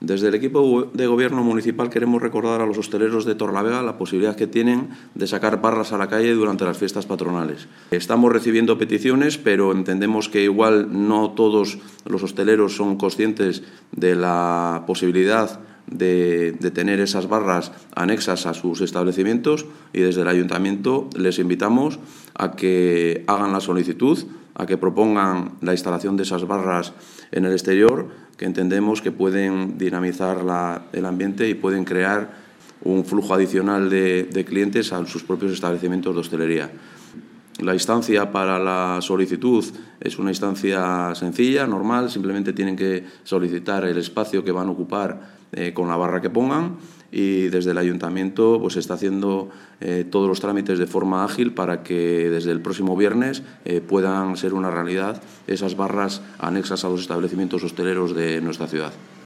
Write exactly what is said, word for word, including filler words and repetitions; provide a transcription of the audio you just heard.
Desde el equipo de gobierno municipal queremos recordar a los hosteleros de Torrelavega la posibilidad que tienen de sacar barras a la calle durante las fiestas patronales. Estamos recibiendo peticiones, pero entendemos que igual no todos los hosteleros son conscientes de la posibilidad de, de tener esas barras anexas a sus establecimientos, y desde el ayuntamiento les invitamos a que hagan la solicitud, a que propongan la instalación de esas barras en el exterior, que entendemos que pueden dinamizar la, el ambiente y pueden crear un flujo adicional de, de clientes a sus propios establecimientos de hostelería. La instancia para la solicitud es una instancia sencilla, normal, simplemente tienen que solicitar el espacio que van a ocupar eh, con la barra que pongan, y desde el ayuntamiento pues, se está haciendo eh, todos los trámites de forma ágil para que desde el próximo viernes eh, puedan ser una realidad esas barras anexas a los establecimientos hosteleros de nuestra ciudad.